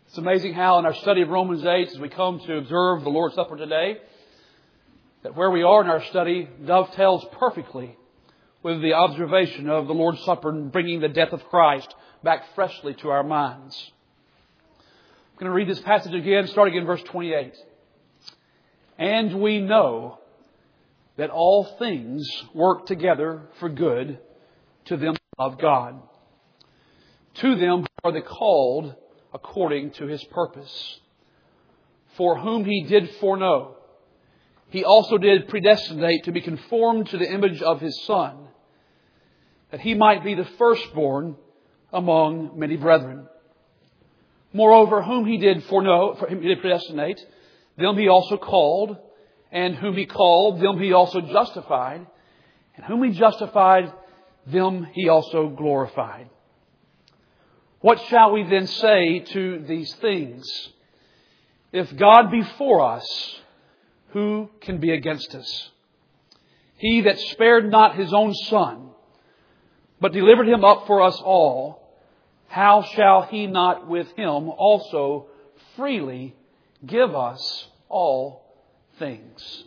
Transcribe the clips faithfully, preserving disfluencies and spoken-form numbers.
It's amazing how in our study of Romans eight, as we come to observe the Lord's Supper today, that where we are in our study dovetails perfectly with the observation of the Lord's Supper and bringing the death of Christ back freshly to our minds. I'm going to read this passage again, starting in verse twenty-eight. And we know that all things work together for good to them who love God, to them who are the called according to His purpose. For whom He did foreknow, He also did predestinate to be conformed to the image of His Son, that He might be the firstborn among many brethren. Moreover, whom He did foreknow, for He did predestinate, them He also called, and whom He called, them He also justified, and whom He justified, them He also glorified. What shall we then say to these things? If God be for us, who can be against us? He that spared not His own Son, but delivered Him up for us all, how shall He not with Him also freely give us all things?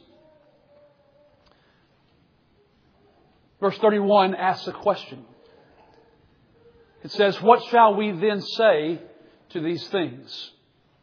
Verse thirty-one asks a question. It says, what shall we then say to these things?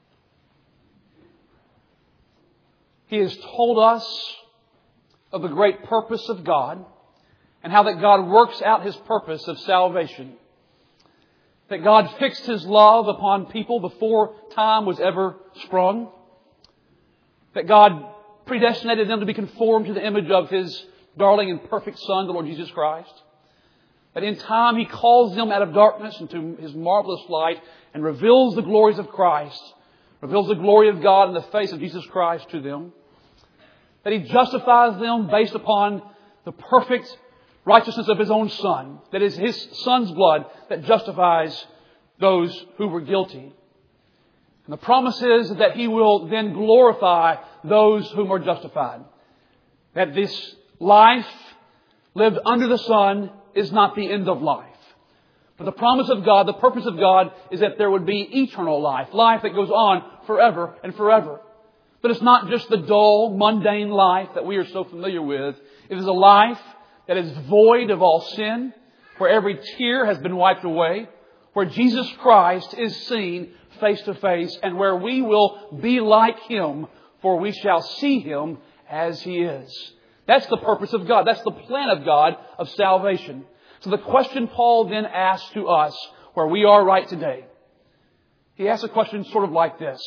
He has told us of the great purpose of God and how that God works out His purpose of salvation. That God fixed His love upon people before time was ever sprung. That God predestinated them to be conformed to the image of His darling and perfect Son, the Lord Jesus Christ. That in time He calls them out of darkness into His marvelous light and reveals the glories of Christ, reveals the glory of God in the face of Jesus Christ to them. That He justifies them based upon the perfect righteousness of His own Son. That is His Son's blood that justifies those who were guilty. And the promise is that He will then glorify those whom are justified. That this life lived under the Son is not the end of life. But the promise of God, the purpose of God, is that there would be eternal life. Life that goes on forever and forever. But it's not just the dull, mundane life that we are so familiar with. It is a life that is void of all sin, where every tear has been wiped away, where Jesus Christ is seen face to face, and where we will be like Him, for we shall see Him as He is. That's the purpose of God. That's the plan of God of salvation. So the question Paul then asks to us, where we are right today, he asks a question sort of like this.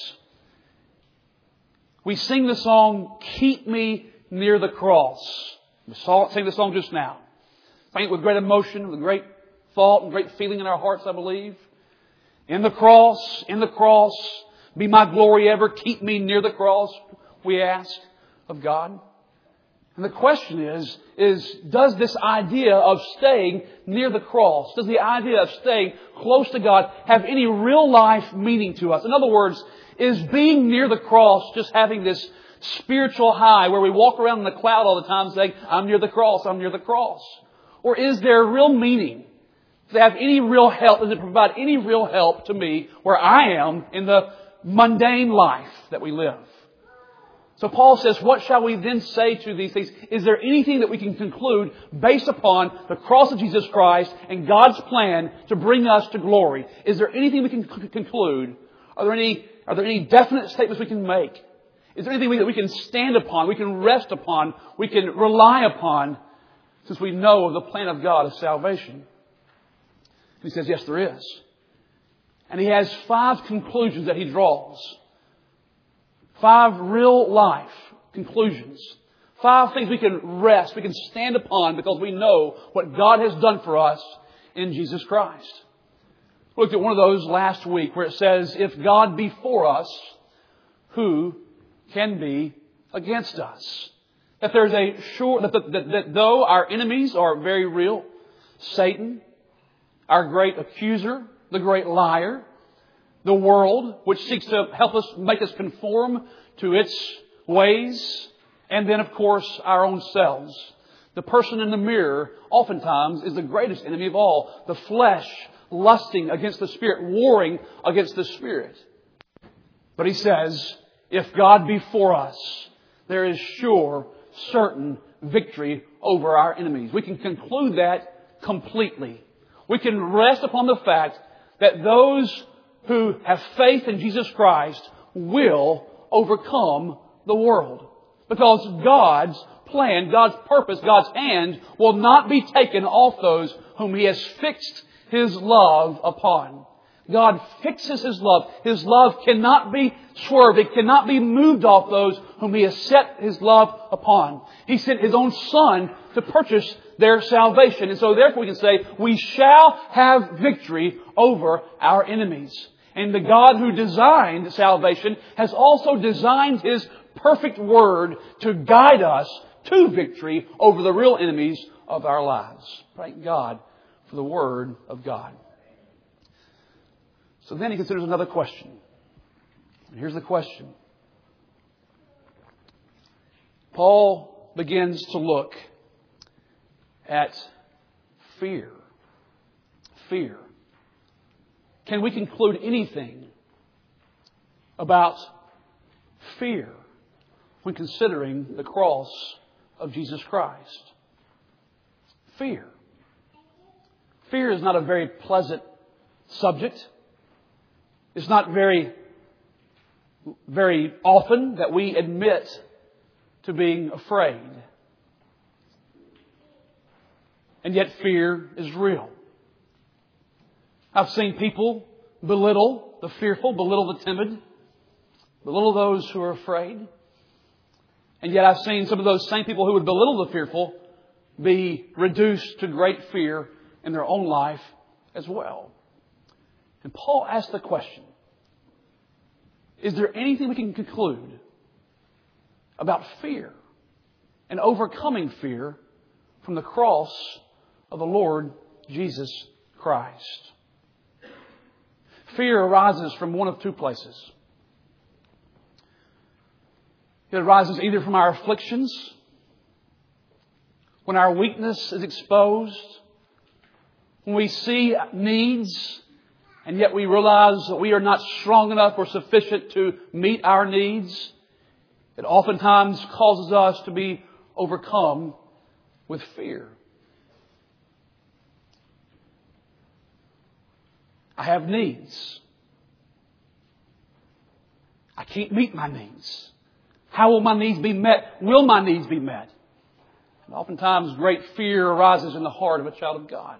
We sing the song, Keep Me Near the Cross. We sang the song just now. Sang it with great emotion, with great thought and great feeling in our hearts, I believe. In the cross, in the cross, be my glory ever. Keep me near the cross, we ask of God. And the question is, is does this idea of staying near the cross, does the idea of staying close to God have any real life meaning to us? In other words, is being near the cross just having this spiritual high where we walk around in the cloud all the time saying, I'm near the cross, I'm near the cross? Or is there real meaning? Does it have any real help? Does it provide any real help to me where I am in the mundane life that we live? So Paul says, what shall we then say to these things? Is there anything that we can conclude based upon the cross of Jesus Christ and God's plan to bring us to glory? Is there anything we can c- conclude? Are there any, are there any definite statements we can make? Is there anything that we can stand upon, we can rest upon, we can rely upon, since we know of the plan of God of salvation? And he says, yes, there is. And he has five conclusions that he draws. Five real life conclusions. Five things we can rest, we can stand upon because we know what God has done for us in Jesus Christ. We looked at one of those last week where it says, if God be for us, who can be against us? That there's a sure, that, that, that though our enemies are very real, Satan, our great accuser, the great liar, the world, which seeks to help us, make us conform to its ways. And then, of course, our own selves. The person in the mirror oftentimes is the greatest enemy of all. The flesh lusting against the Spirit, warring against the Spirit. But he says, if God be for us, there is sure, certain victory over our enemies. We can conclude that completely. We can rest upon the fact that those who have faith in Jesus Christ will overcome the world. Because God's plan, God's purpose, God's hand will not be taken off those whom He has fixed His love upon. God fixes His love. His love cannot be swerved. It cannot be moved off those whom He has set His love upon. He sent His own Son to purchase their salvation. And so therefore we can say, we shall have victory over our enemies. And the God who designed salvation has also designed His perfect Word to guide us to victory over the real enemies of our lives. Thank God for the Word of God. So then he considers another question. And here's the question. Paul begins to look at fear. Fear. Can we conclude anything about fear when considering the cross of Jesus Christ? Fear. Fear is not a very pleasant subject. It's not very, very often that we admit to being afraid. And yet fear is real. I've seen people belittle the fearful, belittle the timid, belittle those who are afraid. And yet I've seen some of those same people who would belittle the fearful be reduced to great fear in their own life as well. And Paul asked the question, is there anything we can conclude about fear and overcoming fear from the cross of the Lord Jesus Christ? Fear arises from one of two places. It arises either from our afflictions, when our weakness is exposed, when we see needs, and yet we realize that we are not strong enough or sufficient to meet our needs. It oftentimes causes us to be overcome with fear. I have needs. I can't meet my needs. How will my needs be met? Will my needs be met? And oftentimes great fear arises in the heart of a child of God.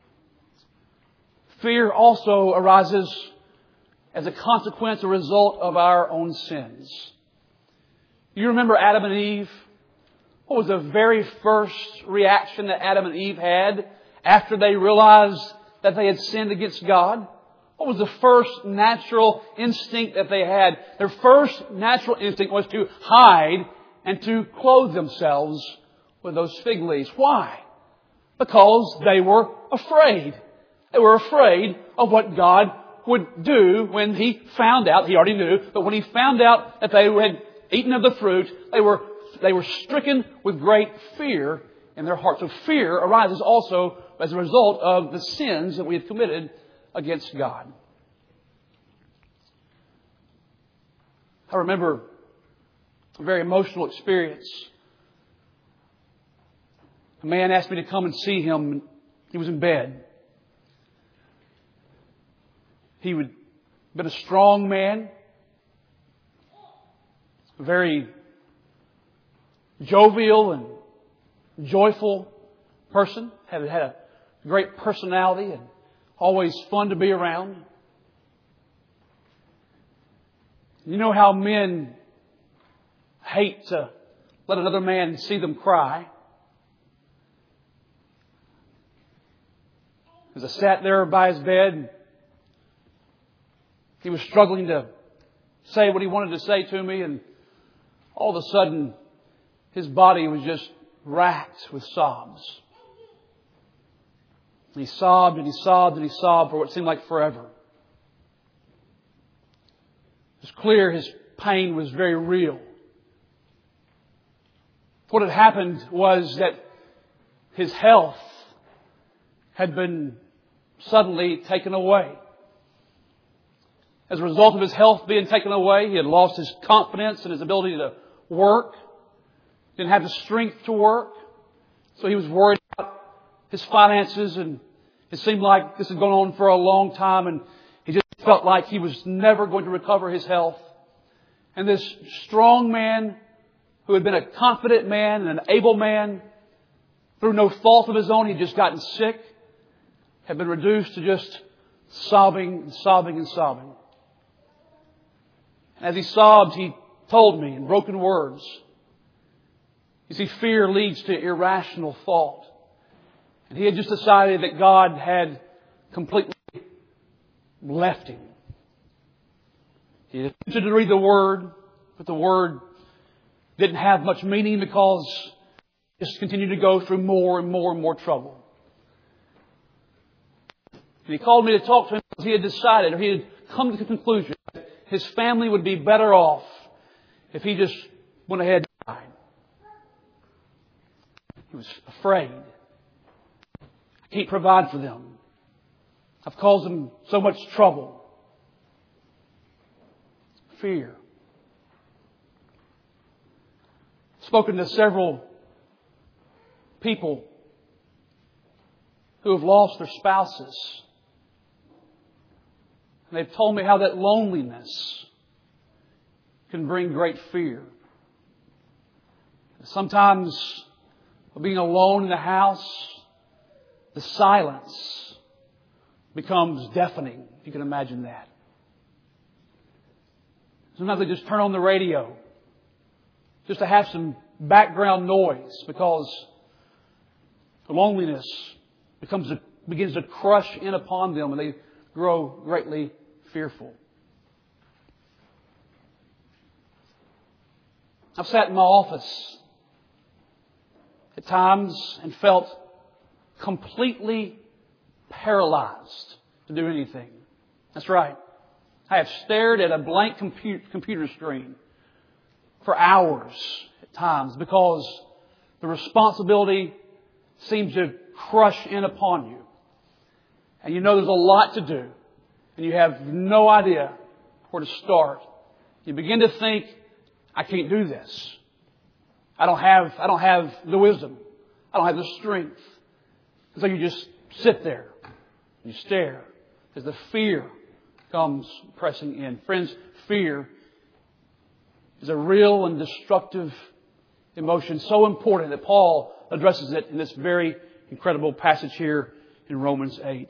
Fear also arises as a consequence, a result of our own sins. You remember Adam and Eve? What was the very first reaction that Adam and Eve had after they realized that they had sinned against God? What was the first natural instinct that they had? Their first natural instinct was to hide and to clothe themselves with those fig leaves. Why? Because they were afraid. They were afraid of what God would do when He found out, He already knew, but when He found out that they had eaten of the fruit, they were, they were stricken with great fear in their hearts. So fear arises also as a result of the sins that we have committed against God. I remember a very emotional experience. A man asked me to come and see him. He was in bed. He would have been a strong man, a very jovial and joyful person, had had a great personality and always fun to be around. You know how men hate to let another man see them cry. As I sat there by his bed, he was struggling to say what he wanted to say to me, and all of a sudden, his body was just racked with sobs. And he sobbed and he sobbed and he sobbed for what seemed like forever. It was clear his pain was very real. What had happened was that his health had been suddenly taken away. As a result of his health being taken away, he had lost his confidence and his ability to work. Didn't have the strength to work. So he was worried about his finances, and it seemed like this had gone on for a long time, and he just felt like he was never going to recover his health. And this strong man, who had been a confident man and an able man, through no fault of his own, he'd just gotten sick, had been reduced to just sobbing and sobbing and sobbing. As he sobbed, he told me in broken words, you see, fear leads to irrational thought. And he had just decided that God had completely left him. He had attempted to read the Word, but the Word didn't have much meaning because he just continued to go through more and more and more trouble. And he called me to talk to him because he had decided, or he had come to the conclusion, that his family would be better off if he just went ahead and died. He was afraid. I can't provide for them. I've caused them so much trouble. Fear. Spoken to several people who have lost their spouses. And they've told me how that loneliness can bring great fear. Sometimes, being alone in the house, the silence becomes deafening, if you can imagine that. Sometimes they just turn on the radio just to have some background noise because the loneliness becomes a, begins to crush in upon them and they grow greatly fearful. I've sat in my office at times and felt completely paralyzed to do anything. That's right. I have stared at a blank compu- computer screen for hours at times because the responsibility seems to crush in upon you. And you know there's a lot to do. And you have no idea where to start. You begin to think, I can't do this. I don't have, I don't have the wisdom. I don't have the strength. And so you just sit there. You stare as the fear comes pressing in. Friends, fear is a real and destructive emotion, so important that Paul addresses it in this very incredible passage here in Romans eight.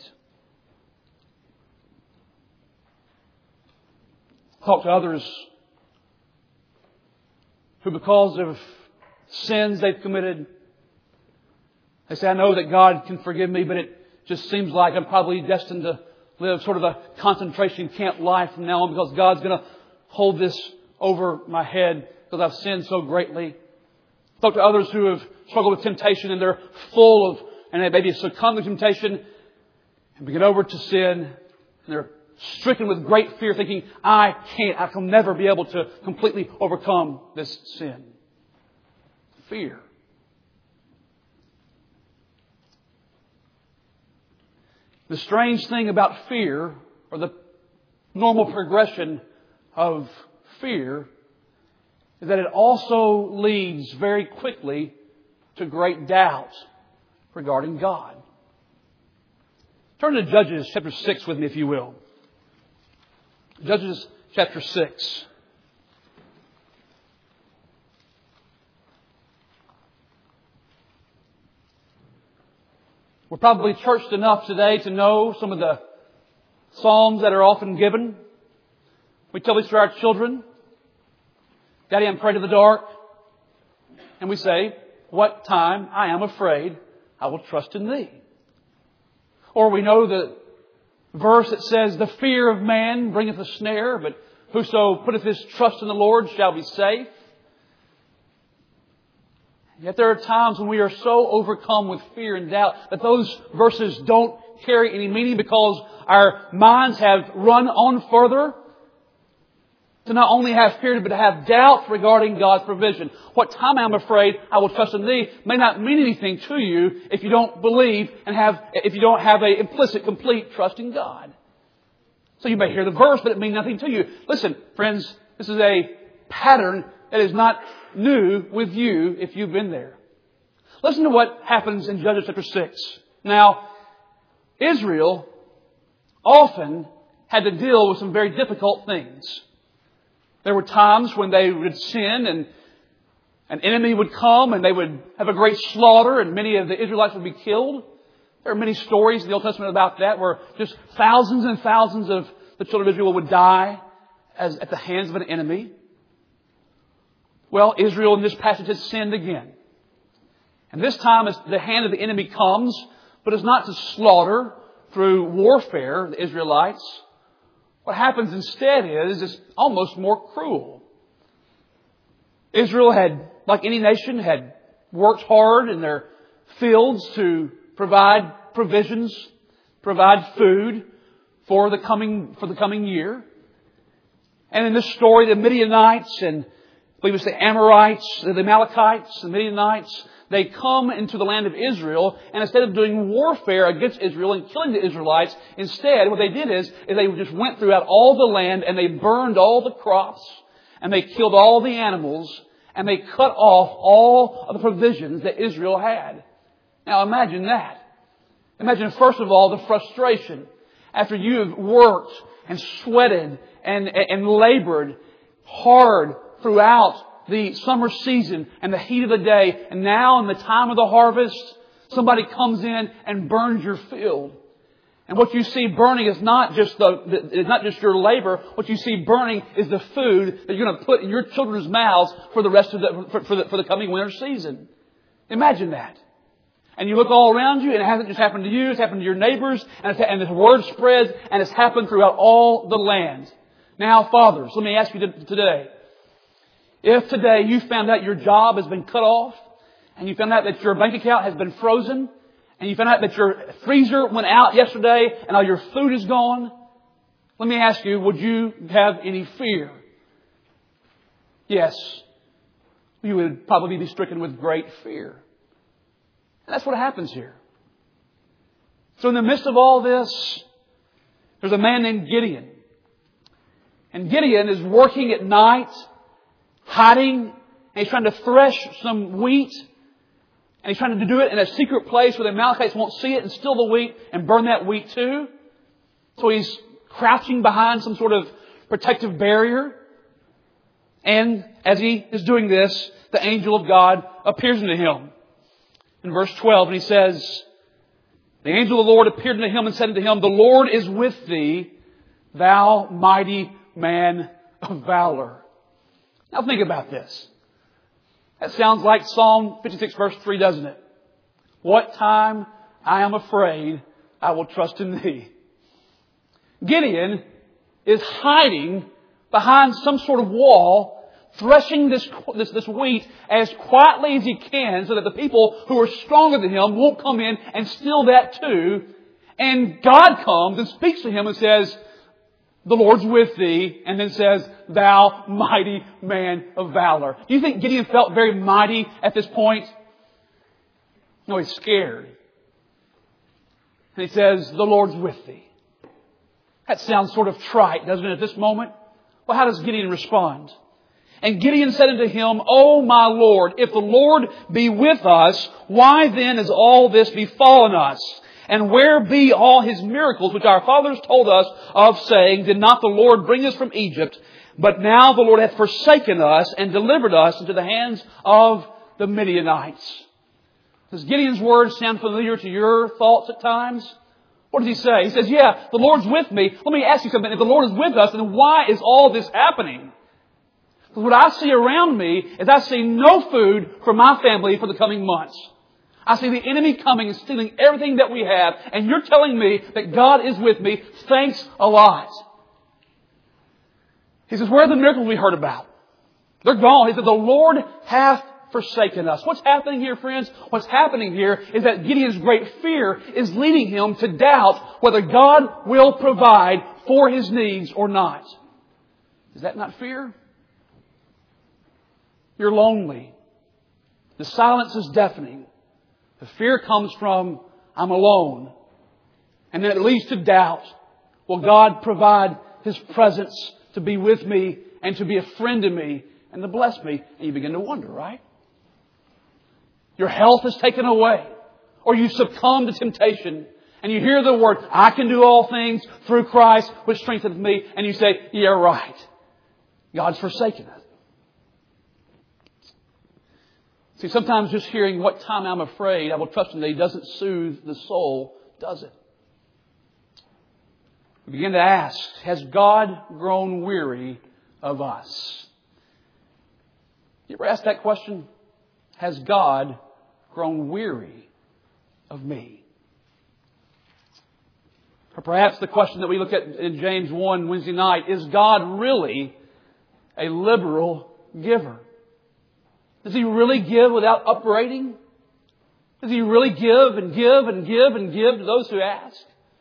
Talk to others who, because of sins they've committed, they say, I know that God can forgive me, but it just seems like I'm probably destined to live sort of a concentration camp life from now on because God's going to hold this over my head because I've sinned so greatly. Talk to others who have struggled with temptation and they're full of, and they maybe succumb to temptation and we get over to sin and they're stricken with great fear thinking, I can't, I can never be able to completely overcome this sin. Fear. The strange thing about fear, or the normal progression of fear, is that it also leads very quickly to great doubt regarding God. Turn to Judges chapter six with me, if you will. Judges chapter six. We're probably churched enough today to know some of the psalms that are often given. We tell these to our children. Daddy, I'm afraid of the dark. And we say, what time I am afraid, I will trust in Thee. Or we know the verse that says, the fear of man bringeth a snare, but whoso putteth his trust in the Lord shall be safe. Yet there are times when we are so overcome with fear and doubt that those verses don't carry any meaning because our minds have run on further to not only have fear but to have doubt regarding God's provision. What time I am afraid I will trust in Thee may not mean anything to you if you don't believe and have, if you don't have an implicit, complete trust in God. So you may hear the verse, but it means nothing to you. Listen, friends, this is a pattern that is not new with you if you've been there. Listen to what happens in Judges chapter six. Now, Israel often had to deal with some very difficult things. There were times when they would sin and an enemy would come and they would have a great slaughter and many of the Israelites would be killed. There are many stories in the Old Testament about that where just thousands and thousands of the children of Israel would die as at the hands of an enemy. Well, Israel in this passage has sinned again. And this time as the hand of the enemy comes, but it's not to slaughter through warfare the Israelites. What happens instead is it's almost more cruel. Israel had, like any nation, had worked hard in their fields to provide provisions, provide food for the coming for the coming year. And in this story, the Midianites and I believe it's the Amorites, the Amalekites, the Midianites, they come into the land of Israel, and instead of doing warfare against Israel and killing the Israelites, instead what they did is, is they just went throughout all the land and they burned all the crops and they killed all the animals and they cut off all of the provisions that Israel had. Now imagine that. Imagine first of all the frustration after you have worked and sweated and, and labored hard throughout the summer season and the heat of the day. And now in the time of the harvest, somebody comes in and burns your field. And what you see burning is not just the, is not just your labor. What you see burning is the food that you're going to put in your children's mouths for the rest of the, for, for the, for the coming winter season. Imagine that. And you look all around you, and it hasn't just happened to you, it's happened to your neighbors, and, it's, and this word spreads, and it's happened throughout all the land. Now, fathers, let me ask you today, if today you found out your job has been cut off, and you found out that your bank account has been frozen, and you found out that your freezer went out yesterday, and all your food is gone, let me ask you, would you have any fear? Yes, you would probably be stricken with great fear. And that's what happens here. So in the midst of all this, there's a man named Gideon. And Gideon is working at night, hiding, and he's trying to thresh some wheat. And he's trying to do it in a secret place where the Amalekites won't see it and steal the wheat and burn that wheat too. So he's crouching behind some sort of protective barrier. And as he is doing this, the angel of God appears unto him. In verse twelve, and he says, the angel of the Lord appeared unto him and said unto him, the Lord is with thee, thou mighty man of valor. Now think about this. That sounds like Psalm fifty-six verse three, doesn't it? What time I am afraid, I will trust in thee. Gideon is hiding behind some sort of wall, threshing this, this, this wheat as quietly as he can so that the people who are stronger than him won't come in and steal that too. And God comes and speaks to him and says, the Lord's with thee, and then says, thou mighty man of valor. Do you think Gideon felt very mighty at this point? No, he's scared. And he says, the Lord's with thee. That sounds sort of trite, doesn't it, at this moment? Well, how does Gideon respond? And Gideon said unto him, O my Lord, if the Lord be with us, why then is all this befallen us? And where be all His miracles which our fathers told us of, saying, did not the Lord bring us from Egypt? But now the Lord hath forsaken us and delivered us into the hands of the Midianites. Does Gideon's words sound familiar to your thoughts at times? What does he say? He says, yeah, the Lord's with me. Let me ask you something. If the Lord is with us, then why is all this happening? Because what I see around me is I see no food for my family for the coming months. I see the enemy coming and stealing everything that we have. And you're telling me that God is with me. Thanks a lot. He says, where are the miracles we heard about? They're gone. He said, the Lord hath forsaken us. What's happening here, friends? What's happening here is that Gideon's great fear is leading him to doubt whether God will provide for his needs or not. Is that not fear? You're lonely. The silence is deafening. The fear comes from, I'm alone. And then it leads to doubt. Will God provide His presence to be with me and to be a friend to me and to bless me? And you begin to wonder, right? Your health is taken away. Or you succumb to temptation. And you hear the word, I can do all things through Christ which strengtheneth me. And you say, yeah, right. God's forsaken us. See, sometimes just hearing what time I'm afraid, I will trust Him that He doesn't soothe the soul, does it? We begin to ask, has God grown weary of us? You ever ask that question? Has God grown weary of me? Or perhaps the question that we look at in James one Wednesday night, is God really a liberal giver? Does He really give without upbraiding? Does He really give and give and give and give to those who ask?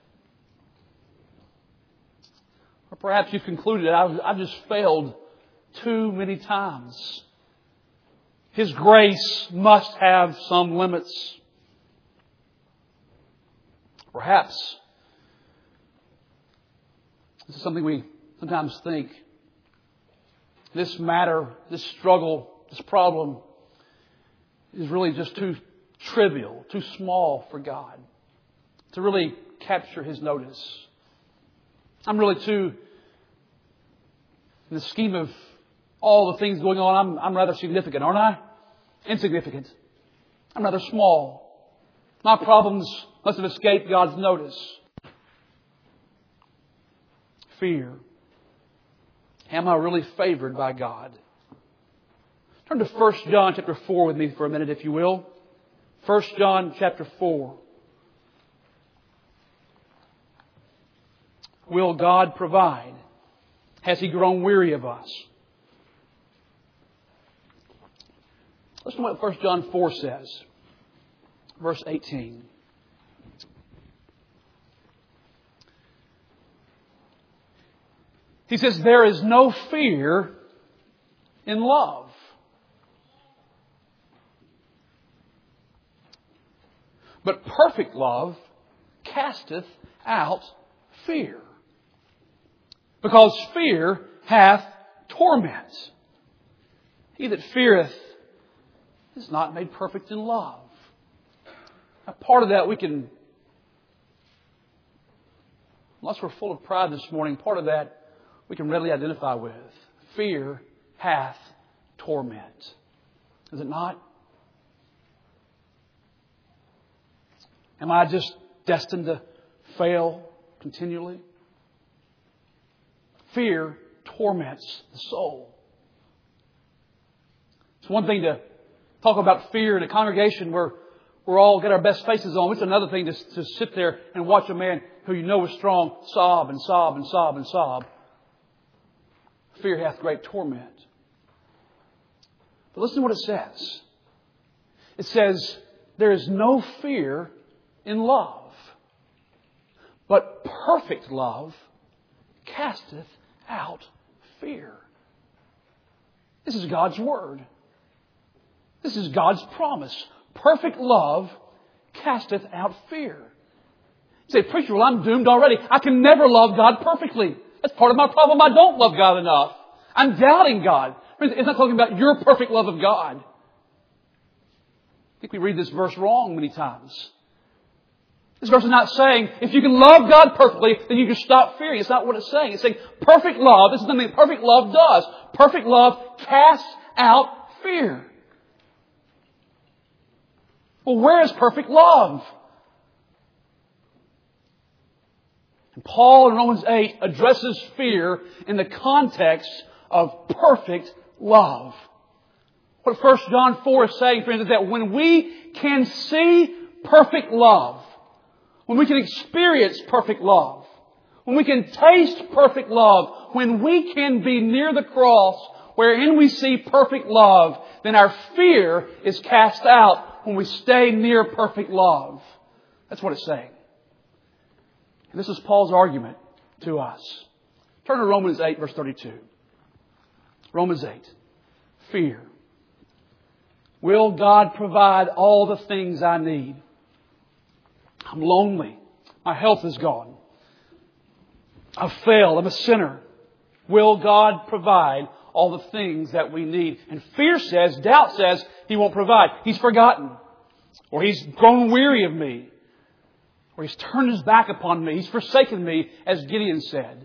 Or perhaps you've concluded, I've, I've just failed too many times. His grace must have some limits. Perhaps this is something we sometimes think. This matter, this struggle, this problem is really just too trivial, too small for God to really capture His notice. I'm really too, in the scheme of all the things going on, I'm, I'm rather significant, aren't I? Insignificant. I'm rather small. My problems must have escaped God's notice. Fear. Am I really favored by God? Turn to First John chapter four with me for a minute, if you will. First John chapter four. Will God provide? Has He grown weary of us? Listen to what First John four says. Verse eighteen. He says, there is no fear in love. But perfect love casteth out fear. Because fear hath torment. He that feareth is not made perfect in love. Now, part of that we can, unless we're full of pride this morning, part of that we can readily identify with. Fear hath torment. Is it not? Am I just destined to fail continually? Fear torments the soul. It's one thing to talk about fear in a congregation where we're all got our best faces on. It's another thing to, to sit there and watch a man who you know is strong sob and sob and sob and sob. Fear hath great torment. But listen to what it says. It says, there is no fear in love, but perfect love casteth out fear. This is God's Word. This is God's promise. Perfect love casteth out fear. You say, preacher, well, I'm doomed already. I can never love God perfectly. That's part of my problem. I don't love God enough. I'm doubting God. It's not talking about your perfect love of God. I think we read this verse wrong many times. This verse is not saying, if you can love God perfectly, then you can stop fearing. It's not what it's saying. It's saying, perfect love, this is something that perfect love does. Perfect love casts out fear. Well, where is perfect love? And Paul in Romans eight addresses fear in the context of perfect love. What First John four is saying, friends, is that when we can see perfect love, when we can experience perfect love, when we can taste perfect love, when we can be near the cross wherein we see perfect love, then our fear is cast out when we stay near perfect love. That's what it's saying. And this is Paul's argument to us. Turn to Romans eight, verse thirty-two. Romans eight. Fear. Will God provide all the things I need? I'm lonely. My health is gone. I've failed. I'm a sinner. Will God provide all the things that we need? And fear says, doubt says, He won't provide. He's forgotten. Or He's grown weary of me. Or He's turned His back upon me. He's forsaken me, as Gideon said.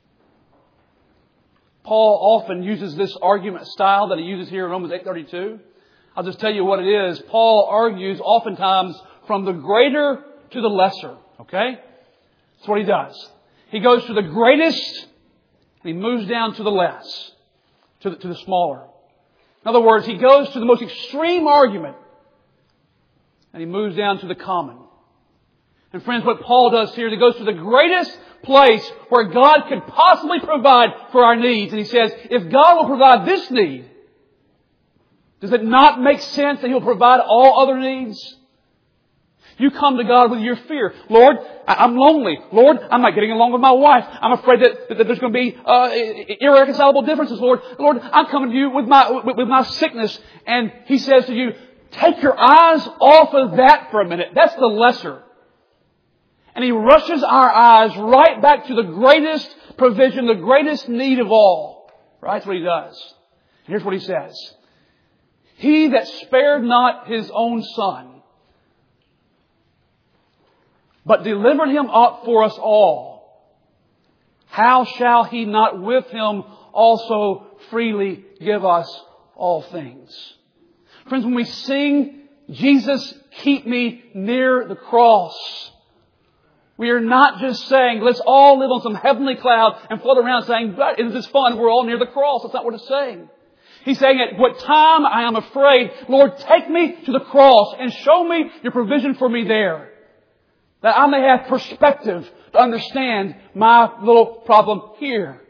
Paul often uses this argument style that he uses here in Romans eight thirty-two. I'll just tell you what it is. Paul argues oftentimes from the greater to the lesser. Okay? That's what he does. He goes to the greatest and he moves down to the less, to the, to the smaller. In other words, he goes to the most extreme argument and he moves down to the common. And friends, what Paul does here, he goes to the greatest place where God could possibly provide for our needs. And he says, if God will provide this need, does it not make sense that He'll provide all other needs? You come to God with your fear. Lord, I'm lonely. Lord, I'm not getting along with my wife. I'm afraid that, that there's going to be uh, irreconcilable differences. Lord, Lord, I'm coming to you with my with, with my sickness. And He says to you, take your eyes off of that for a minute. That's the lesser. And He rushes our eyes right back to the greatest provision, the greatest need of all. Right? That's what He does. And here's what He says. He that spared not His own Son, but delivered Him up for us all, how shall He not with Him also freely give us all things? Friends, when we sing, Jesus, keep me near the cross, we are not just saying, let's all live on some heavenly cloud and float around saying, but isn't this fun? We're all near the cross. That's not what it's saying. He's saying, at what time I am afraid, Lord, take me to the cross and show me your provision for me there. That I may have perspective to understand my little problem here.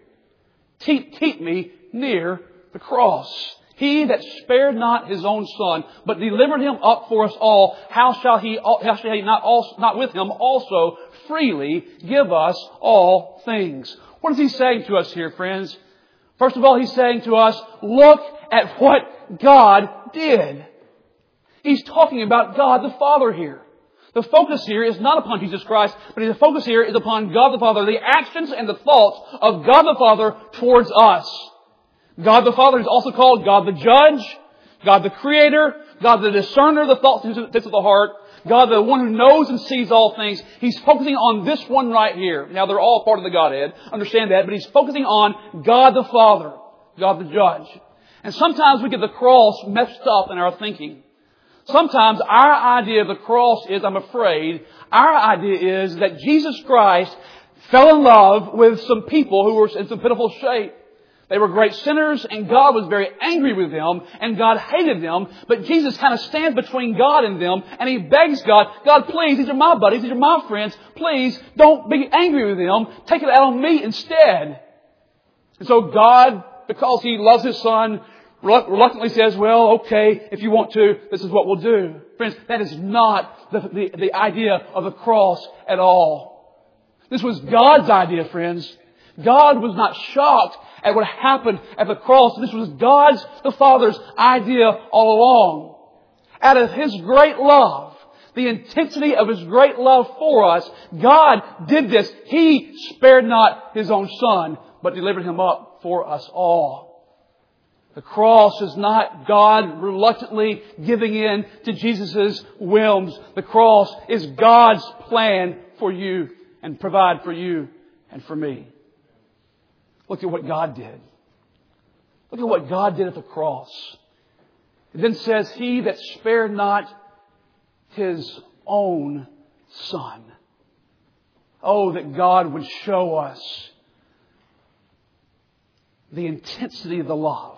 Keep, keep me near the cross. He that spared not His own Son, but delivered Him up for us all, how shall He, how shall He not, also, not with Him also freely give us all things? What is He saying to us here, friends? First of all, He's saying to us, look at what God did. He's talking about God the Father here. The focus here is not upon Jesus Christ, but the focus here is upon God the Father, the actions and the thoughts of God the Father towards us. God the Father is also called God the Judge, God the Creator, God the Discerner of the thoughts and intents of the heart, God the one who knows and sees all things. He's focusing on this one right here. Now, they're all part of the Godhead. Understand that. But He's focusing on God the Father, God the Judge. And sometimes we get the cross messed up in our thinking. Sometimes our idea of the cross is, I'm afraid, our idea is that Jesus Christ fell in love with some people who were in some pitiful shape. They were great sinners and God was very angry with them and God hated them. But Jesus kind of stands between God and them and He begs God, God, please, these are my buddies, these are my friends. Please don't be angry with them. Take it out on me instead. And so God, because He loves His Son, reluctantly says, well, okay, if you want to, this is what we'll do. Friends, that is not the, the, the idea of the cross at all. This was God's idea, friends. God was not shocked at what happened at the cross. This was God's, the Father's idea all along. Out of His great love, the intensity of His great love for us, God did this. He spared not His own Son, but delivered Him up for us all. The cross is not God reluctantly giving in to Jesus' whims. The cross is God's plan for you and provide for you and for me. Look at what God did. Look at what God did at the cross. It then says, He that spared not His own Son. Oh, that God would show us the intensity of the love.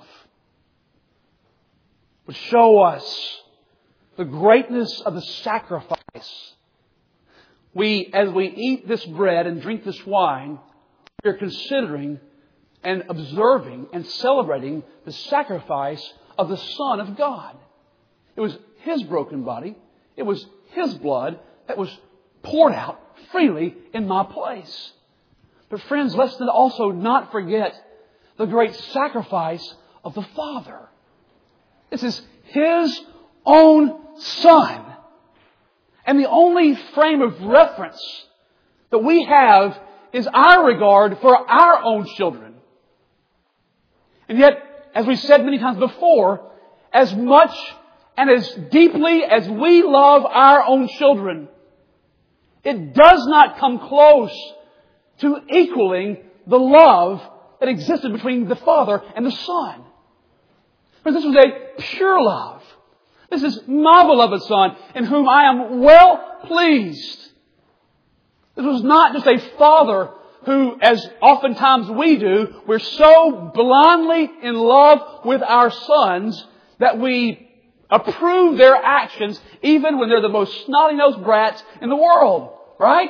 Would show us the greatness of the sacrifice. We, as we eat this bread and drink this wine, we are considering and observing and celebrating the sacrifice of the Son of God. It was His broken body. It was His blood that was poured out freely in my place. But friends, let's also not forget the great sacrifice of the Father. This is His own Son. And the only frame of reference that we have is our regard for our own children. And yet, as we said many times before, as much and as deeply as we love our own children, it does not come close to equaling the love that existed between the Father and the Son. For this was a pure love. This is my beloved Son, in whom I am well pleased. This was not just a father who, as oftentimes we do, we're so blindly in love with our sons that we approve their actions even when they're the most snotty-nosed brats in the world. Right?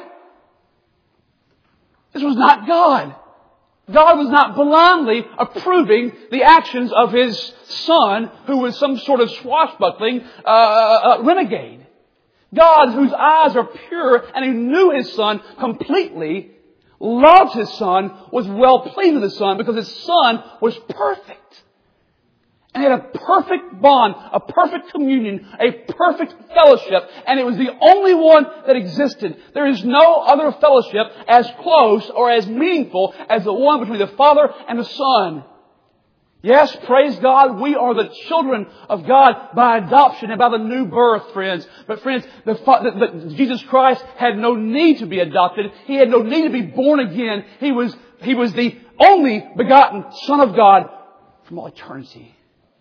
This was not God. God was not blindly approving the actions of His Son, who was some sort of swashbuckling uh, uh, renegade. God, whose eyes are pure and who knew His Son completely, loved His Son, was well pleased with His Son because His Son was perfect. And had a perfect bond, a perfect communion, a perfect fellowship. And it was the only one that existed. There is no other fellowship as close or as meaningful as the one between the Father and the Son. Yes, praise God, we are the children of God by adoption and by the new birth, friends. But friends, the, the, the, Jesus Christ had no need to be adopted. He had no need to be born again. He was, he was the only begotten Son of God from all eternity.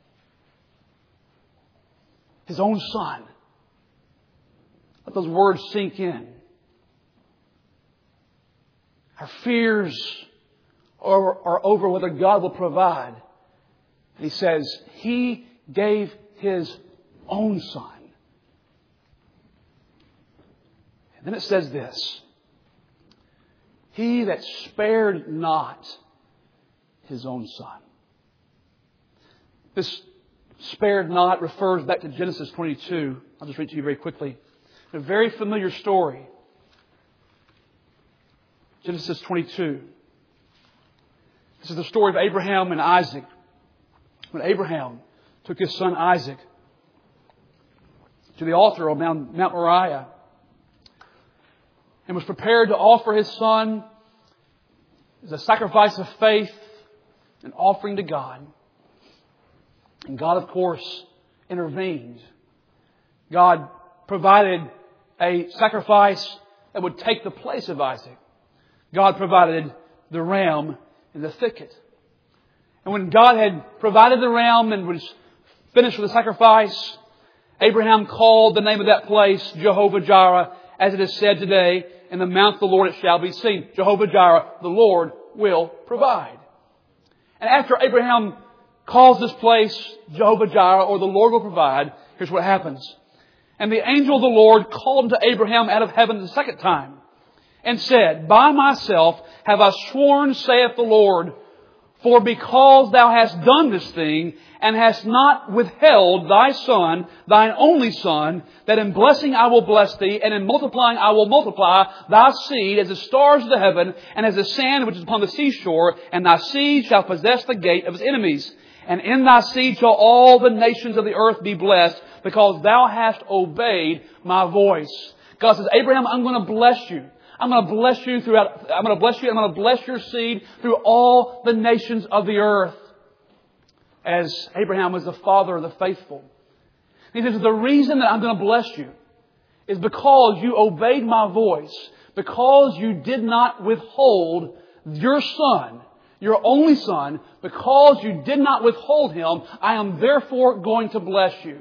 His own Son. Let those words sink in. Our fears are, are over whether God will provide. And He says, He gave His own Son. And then it says this. He that spared not His own Son. This spared not refers back to Genesis twenty-two. I'll just read to you very quickly. A very familiar story. Genesis twenty-two. This is the story of Abraham and Isaac. When Abraham took his son Isaac to the altar on Mount, Mount Moriah and was prepared to offer his son as a sacrifice of faith, an offering to God. And God, of course, intervened. God provided a sacrifice that would take the place of Isaac. God provided the ram in the thicket. And when God had provided the ram and was finished with the sacrifice, Abraham called the name of that place Jehovah-Jireh, as it is said today, in the mount of the Lord it shall be seen. Jehovah-Jireh, the Lord will provide. And after Abraham calls this place Jehovah-Jireh, or the Lord will provide, here's what happens. And the angel of the Lord called to Abraham out of heaven the second time and said, By myself have I sworn, saith the Lord, for because thou hast done this thing, and hast not withheld thy son, thine only son, that in blessing I will bless thee, and in multiplying I will multiply thy seed as the stars of the heaven, and as the sand which is upon the seashore, and thy seed shall possess the gate of his enemies. And in thy seed shall all the nations of the earth be blessed, because thou hast obeyed my voice. God says, Abraham, I'm going to bless you. I'm going to bless you throughout, I'm going to bless you, I'm going to bless your seed through all the nations of the earth. As Abraham was the father of the faithful. He says, the reason that I'm going to bless you is because you obeyed my voice, because you did not withhold your son, your only son, because you did not withhold him, I am therefore going to bless you.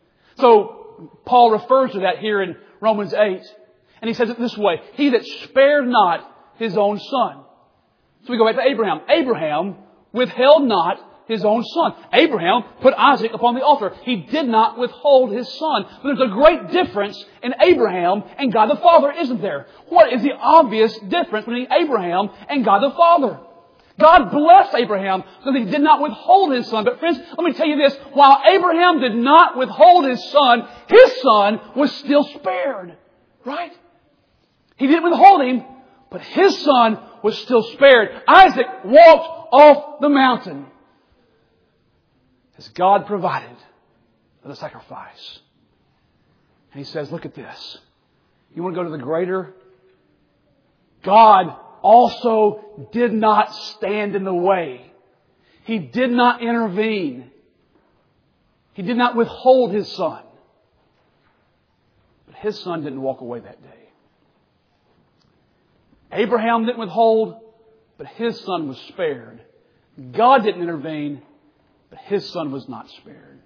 So, Paul refers to that here in Romans eight. And he says it this way, He that spared not His own son. So we go back to Abraham. Abraham withheld not His own son. Abraham put Isaac upon the altar. He did not withhold his son. But there's a great difference in Abraham and God the Father, isn't there? What is the obvious difference between Abraham and God the Father? God blessed Abraham because He did not withhold His son. But friends, let me tell you this. While Abraham did not withhold his son, his son was still spared. Right? He didn't withhold him, but his son was still spared. Isaac walked off the mountain as God provided for the sacrifice. And He says, look at this. You want to go to the greater? God also did not stand in the way. He did not intervene. He did not withhold His Son. But His Son didn't walk away that day. Abraham didn't withhold, but his son was spared. God didn't intervene, but His Son was not spared.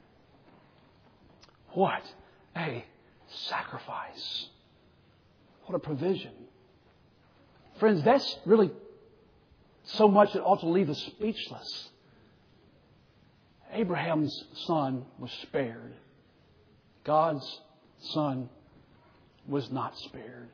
What a sacrifice. What a provision. Friends, that's really so much that ought to leave us speechless. Abraham's son was spared. God's Son was not spared.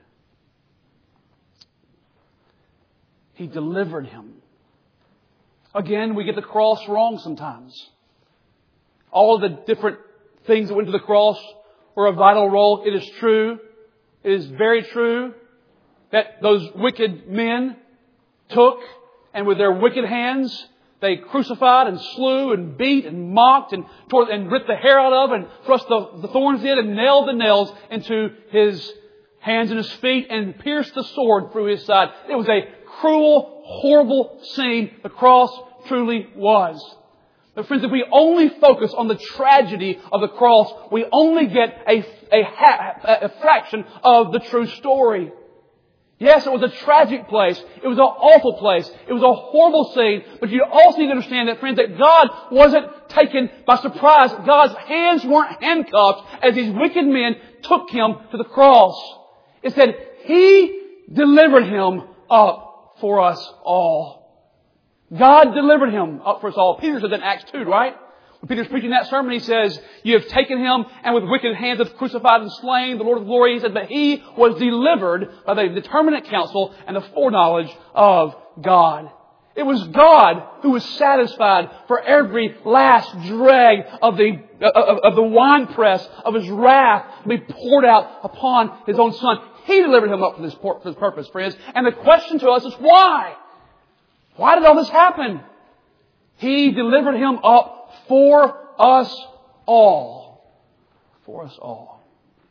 He delivered him. Again, we get the cross wrong sometimes. All of the different things that went to the cross were a vital role. It is true. It is very true that those wicked men took and with their wicked hands they crucified and slew and beat and mocked and tore and ripped the hair out of and thrust the, the thorns in and nailed the nails into His hands and His feet and pierced the sword through His side. It was a cruel, horrible scene. The cross truly was. But friends, if we only focus on the tragedy of the cross, we only get a, a, a fraction of the true story. Yes, it was a tragic place. It was an awful place. It was a horrible scene. But you also need to understand that, friends, that God wasn't taken by surprise. God's hands weren't handcuffed as these wicked men took Him to the cross. It said He delivered Him up for us all. God delivered Him up for us all. Peter said that in Acts two, right? When Peter's preaching that sermon, he says, "You have taken Him and with wicked hands have crucified and slain the Lord of glory." He said that He was delivered by the determinate counsel and the foreknowledge of God. It was God who was satisfied for every last drag of the, of, of the winepress of His wrath to be poured out upon His own Son. He delivered Him up for this, for this purpose, friends. And the question to us is why? Why did all this happen? He delivered Him up for us all. For us all.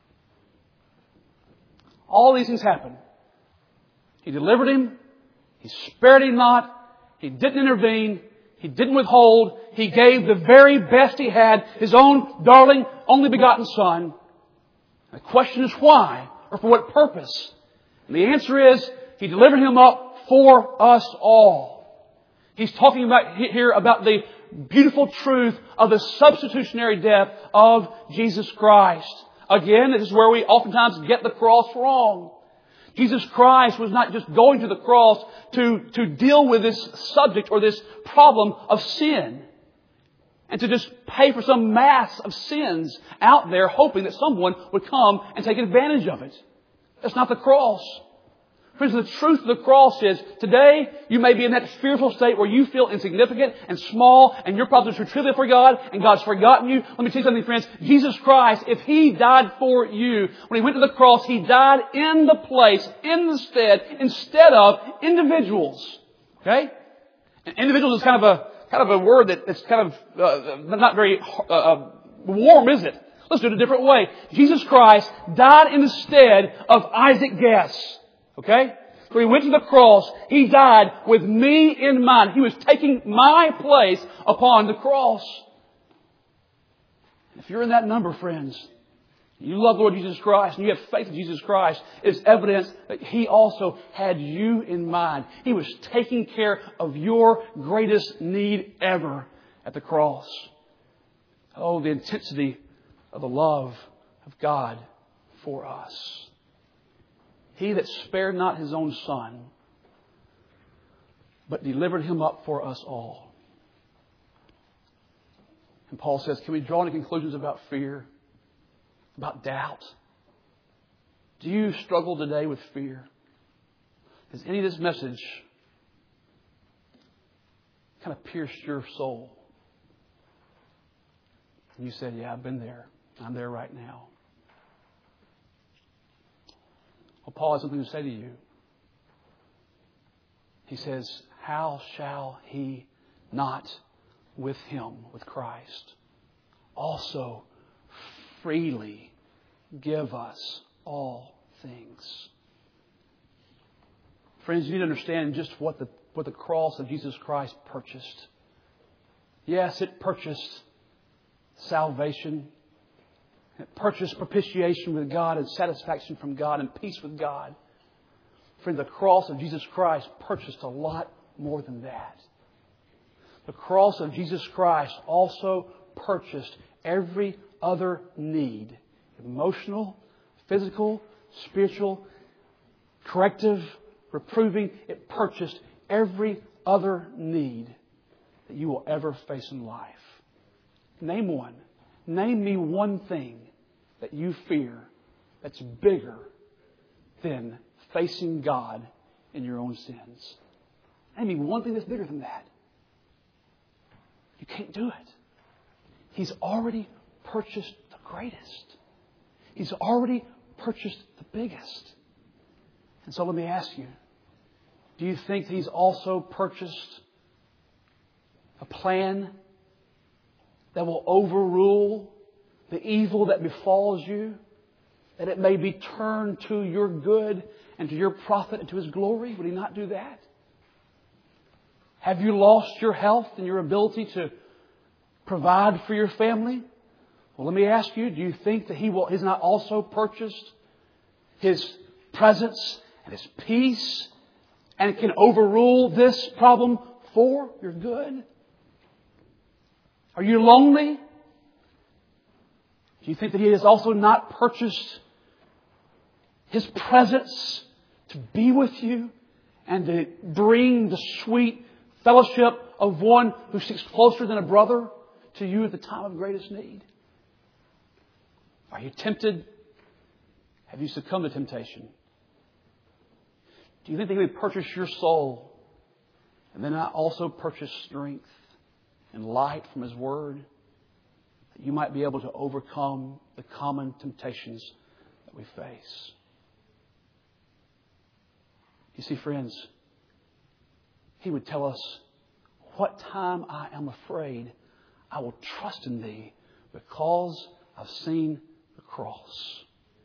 All these things happened. He delivered Him. He spared Him not. He didn't intervene. He didn't withhold. He gave the very best He had, His own darling, only begotten Son. The question is why, or for what purpose? And the answer is, He delivered Him up for us all. He's talking about here about the beautiful truth of the substitutionary death of Jesus Christ. Again, this is where we oftentimes get the cross wrong. Jesus Christ was not just going to the cross to, to deal with this subject or this problem of sin and to just pay for some mass of sins out there hoping that someone would come and take advantage of it. That's not the cross. Friends, the truth of the cross is, today you may be in that fearful state where you feel insignificant and small and your problems are too trivial for God and God's forgotten you. Let me tell you something, friends. Jesus Christ, if He died for you, when He went to the cross, He died in the place, in the stead, instead of individuals. Okay? And individuals is kind of a, kind of a word that, that's kind of uh, not very uh, warm, is it? Let's do it a different way. Jesus Christ died in the stead of Isaac Guess. Okay? So He went to the cross. He died with me in mind. He was taking my place upon the cross. If you're in that number, friends, you love the Lord Jesus Christ and you have faith in Jesus Christ, it's evidence that He also had you in mind. He was taking care of your greatest need ever at the cross. Oh, the intensity of the love of God for us. He that spared not His own Son, but delivered Him up for us all. And Paul says, can we draw any conclusions about fear? About doubt? Do you struggle today with fear? Has any of this message kind of pierced your soul? And you said, yeah, I've been there. I'm there right now. Well, Paul has something to say to you. He says, how shall he not with Him, with Christ, also freely give us all things? Friends, you need to understand just what the, what the cross of Jesus Christ purchased. Yes, it purchased salvation. It purchased propitiation with God and satisfaction from God and peace with God. Friend, the cross of Jesus Christ purchased a lot more than that. The cross of Jesus Christ also purchased every other need. Emotional, physical, spiritual, corrective, reproving. It purchased every other need that you will ever face in life. Name one. Name me one thing that you fear that's bigger than facing God in your own sins. Name me one thing that's bigger than that. You can't do it. He's already purchased the greatest. He's already purchased the biggest. And so let me ask you, do you think He's also purchased a plan that will overrule the evil that befalls you, that it may be turned to your good and to your profit and to His glory? Would He not do that? Have you lost your health and your ability to provide for your family? Well, let me ask you, do you think that He will, He's not also purchased His presence and His peace and can overrule this problem for your good? Are you lonely? Do you think that He has also not purchased His presence to be with you and to bring the sweet fellowship of one who sticks closer than a brother to you at the time of greatest need? Are you tempted? Have you succumbed to temptation? Do you think that He would purchase your soul and then not also purchase strength and light from His Word, that you might be able to overcome the common temptations that we face? You see, friends, He would tell us, what time I am afraid, I will trust in Thee because I've seen the cross.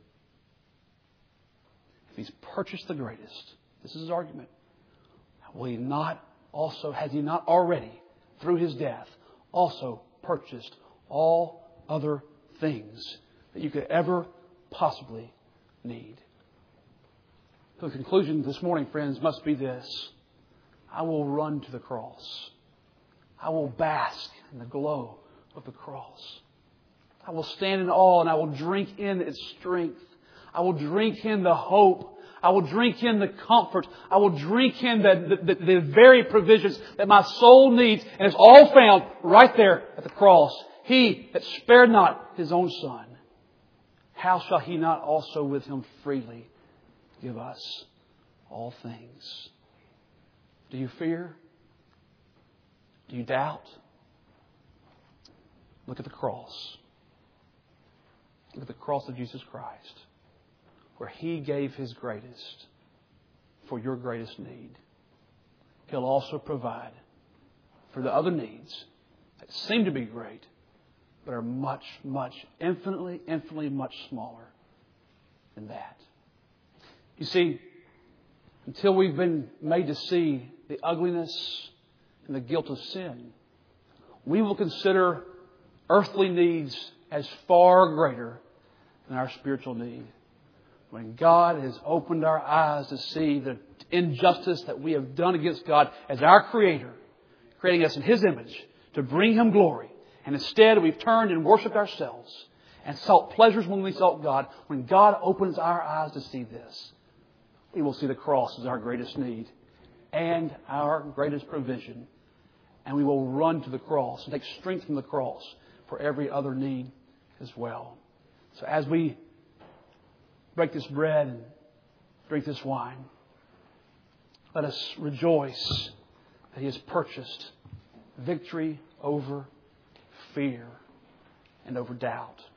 If He's purchased the greatest, this is His argument, will He not also, has He not already, through His death, also purchased all other things that you could ever possibly need? So the conclusion this morning, friends, must be this: I will run to the cross. I will bask in the glow of the cross. I will stand in awe and I will drink in its strength. I will drink in the hope. I will drink in the comfort. I will drink in the, the, the, the very provisions that my soul needs. And it's all found right there at the cross. He that spared not His own Son, how shall He not also with Him freely give us all things? Do you fear? Do you doubt? Look at the cross. Look at the cross of Jesus Christ, where He gave His greatest for your greatest need. He'll also provide for the other needs that seem to be great, but are much, much, infinitely, infinitely much smaller than that. You see, until we've been made to see the ugliness and the guilt of sin, we will consider earthly needs as far greater than our spiritual need. When God has opened our eyes to see the injustice that we have done against God as our Creator, creating us in His image to bring Him glory, and instead we've turned and worshipped ourselves and sought pleasures when we sought God, when God opens our eyes to see this, we will see the cross as our greatest need and our greatest provision. And we will run to the cross and take strength from the cross for every other need as well. So as we break this bread and drink this wine, let us rejoice that He has purchased victory over fear and over doubt.